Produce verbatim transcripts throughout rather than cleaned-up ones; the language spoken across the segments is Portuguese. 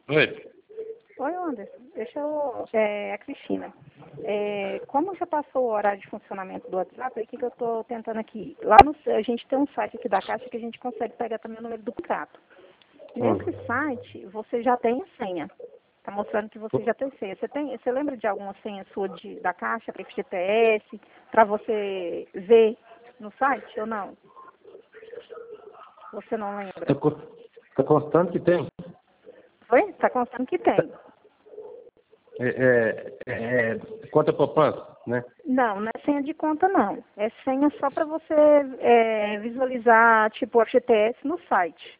Oi. Oi, Anderson. Deixa eu... É a Cristina. É, como já passou o horário de funcionamento do WhatsApp, o que, que eu estou tentando aqui? Lá no... A gente tem um site aqui da Caixa que a gente consegue pegar também o número do contrato. Nesse Hum. site, você já tem a senha. Está mostrando que você já tem senha. Você, tem, você lembra de alguma senha sua de, da Caixa para F G T S, para você ver no site ou não? Você não lembra? Tá, co- tá constando que tem. Oi? Está constando que tem. É, é, é, é conta poupança, né? Não, não é senha de conta, não. É senha só para você é, visualizar, tipo, o F G T S no site.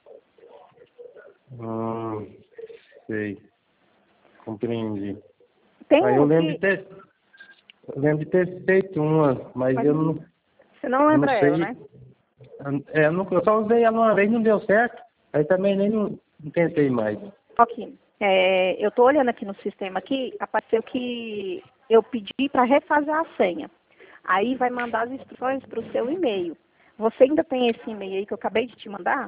Hum, sei. Compreendi. Tem Aí eu um lembro de que... ter, eu lembro de ter feito uma, mas Mas eu não, você não eu não lembra ela, sei. né? É, eu, não, eu só usei ela uma vez, não deu certo. Aí também nem não, não tentei mais. Ok. É, eu estou olhando aqui no sistema aqui, apareceu que eu pedi para refazer a senha. Aí vai mandar as instruções para o seu e-mail. Você ainda tem esse e-mail aí que eu acabei de te mandar?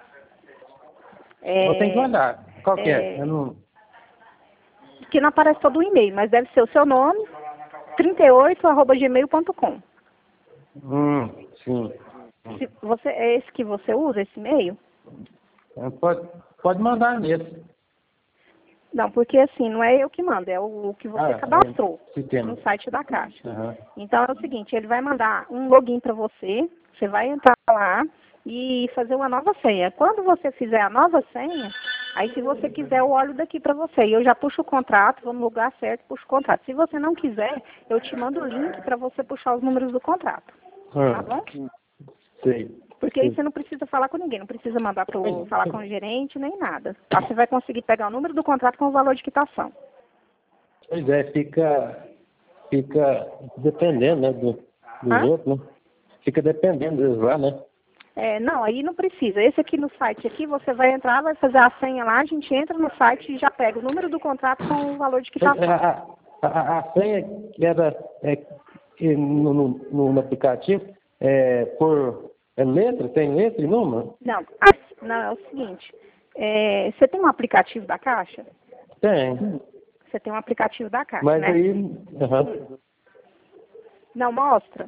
Eu tenho que É, olhar. Qual que é? Eu é, não. que não aparece todo o e-mail, mas deve ser o seu nome, trinta e oito arroba gmail ponto com. Hum, sim. Se você, é esse que você usa, esse e-mail? É, Pode, pode mandar nesse. Não, porque assim, não é eu que mando, é o, o que Ah, você é cadastrou o sistema. no site da Caixa. Aham. Então é o seguinte, ele vai mandar um login para você, você vai entrar lá e fazer uma nova senha. Quando você fizer a nova senha, aí se você quiser eu olho daqui para você. E eu já puxo o contrato, vou no lugar certo, puxo o contrato. Se você não quiser, eu te mando o link para você puxar os números do contrato. Tá bom? Ah, sei. Porque aí sei. você não precisa falar com ninguém, não precisa mandar para Pois falar com o gerente nem nada. Lá você vai conseguir pegar o número do contrato com o valor de quitação. pois é, fica, fica dependendo, né, do, dos Hã? outros, né? Fica dependendo deles lá, né? É, não, aí não precisa. Esse aqui no site aqui, você vai entrar, vai fazer a senha lá, a gente entra no site e já pega o número do contrato com o valor de Pois é, quitação. A, a, a, a senha que era é, que no, no, no aplicativo é por é letra, tem letra e número? Não, a- não, é o seguinte, é, você tem um aplicativo da Caixa? Tem. Você tem um aplicativo da Caixa, Mas né? aí, aham. Não mostra?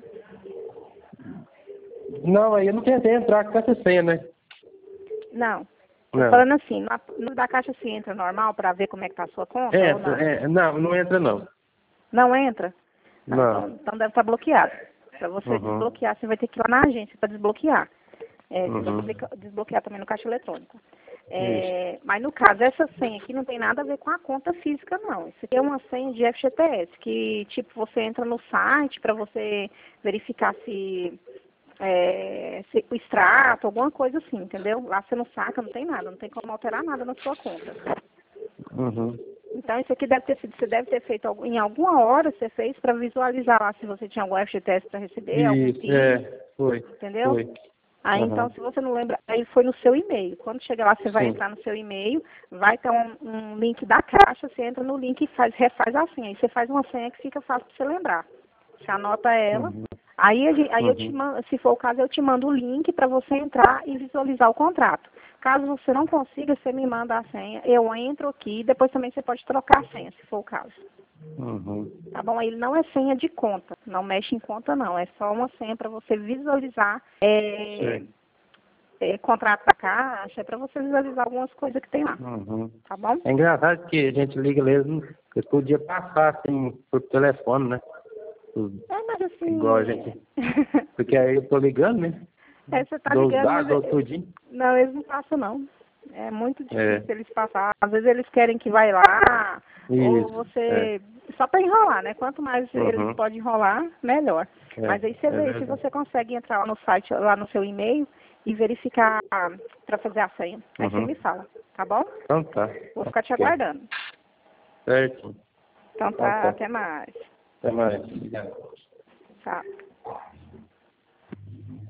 Não, aí eu não tentei entrar com essa senha, né? Não. Tô Não. falando assim, no, ap- no da Caixa você entra normal para ver como é que tá a sua conta ou Entra, não? é, não, não entra não. Não entra? Não, então, Não. então deve estar bloqueado. Para você Uhum. desbloquear, você vai ter que ir lá na agência para desbloquear. É, você vai Uhum. desbloquear desbloquear também no caixa eletrônico. Isso. É, mas no caso, essa senha aqui não tem nada a ver com a conta física, não. Isso aqui é uma senha de F G T S, que tipo, você entra no site para você verificar se, é, se o extrato, alguma coisa assim, entendeu? Lá você não saca, não tem nada, não tem como alterar nada na sua conta. Uhum. Então, isso aqui deve ter sido, você deve ter feito algum- em alguma hora, você fez para visualizar lá se você tinha algum F G T S para receber, algum Isso, PIS, é, foi, entendeu? foi. Aí, então, Uhum. se você não lembra, aí foi no seu e-mail. Quando chegar lá, você vai Sim. entrar no seu e-mail, vai ter um, um link da Caixa, você entra no link e faz, refaz a senha. Aí você faz uma senha que fica fácil para você lembrar. Você anota ela. Uhum. Aí, a gen- aí eu te Uhum. mando, se for o caso, eu te mando o link para você entrar e visualizar o contrato. Caso você não consiga, você me manda a senha, eu entro aqui, depois também você pode trocar a senha, se for o caso. Uhum. Tá bom? Ele não é senha de conta, não mexe em conta não, é só uma senha para você visualizar é, Sei. é, contrato da Caixa, é para você visualizar algumas coisas que tem lá, Uhum. tá bom? É engraçado que a gente liga mesmo, eu podia passar assim por telefone, né? É, mas Igual a assim, gente. Porque aí eu tô ligando, né? é, você tá Dou os ligando, dados, mas dou é, tudinho. não, eles não passam não. É muito É. difícil eles passar. Às vezes eles querem que vai lá, ou Isso. É. você. Só para enrolar, né? Quanto mais eles Uhum. podem enrolar, melhor. É, Mas aí você é vê se verdade. você consegue entrar lá no site, lá no seu e-mail e verificar para fazer a senha. Aí você Uhum. me fala, tá bom? Então tá. Vou ficar te Ok. aguardando. Certo. Então Então tá, tá. até mais. Até mais. Obrigado. Tchau.